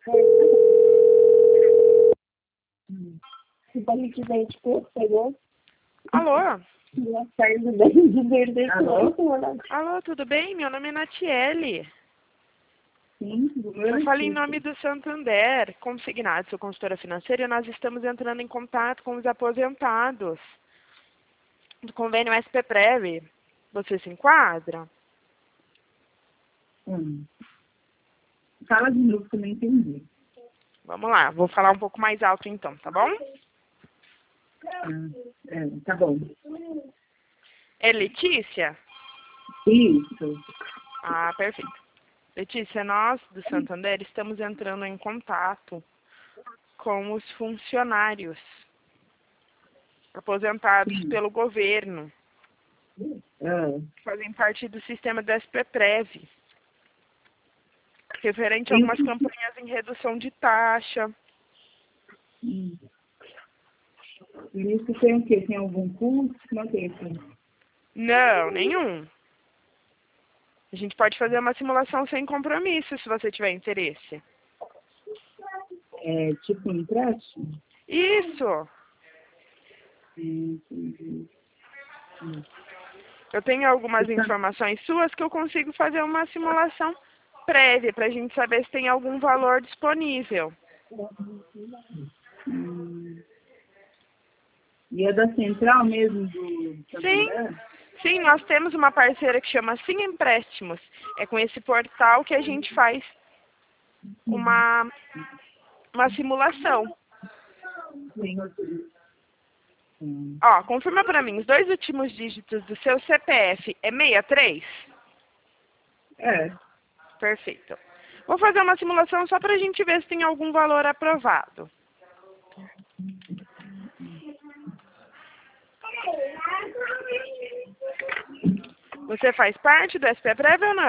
Se pode dizer, tipo, pegou Alô? uma saída de verde. Alô, tudo bem? Meu nome é Natiele. Sim, Eu falei em nome do Santander, consignado, sou consultora financeira, e nós estamos entrando em contato com os aposentados do convênio SPPrev. Você se enquadra? Fala de novo que eu não entendi. Vamos lá, vou falar um pouco mais alto então, tá bom? Tá bom. É Letícia? Isso. Ah, perfeito. Letícia, nós do Santander estamos entrando em contato com os funcionários aposentados Sim. pelo governo, que fazem parte do sistema do SPPrev, referente a algumas campanhas em redução de taxa. Isso tem o quê? Tem algum custo? Não tem assim. Não, nenhum. A gente pode fazer uma simulação sem compromisso, se você tiver interesse. É tipo um empréstimo? Isso! Entendi. Eu tenho algumas informações suas que eu consigo fazer uma simulação prévia, para a gente saber se tem algum valor disponível. E é da central mesmo do Sim, Santander? sim, nós temos uma parceira que chama Sim Empréstimos. É com esse portal que a gente faz uma simulação. Sim. Ó, confirma para mim, os dois últimos dígitos do seu CPF é 63? É. Perfeito. Vou fazer uma simulação só para a gente ver se tem algum valor aprovado. Você faz parte do SPPrev ou não?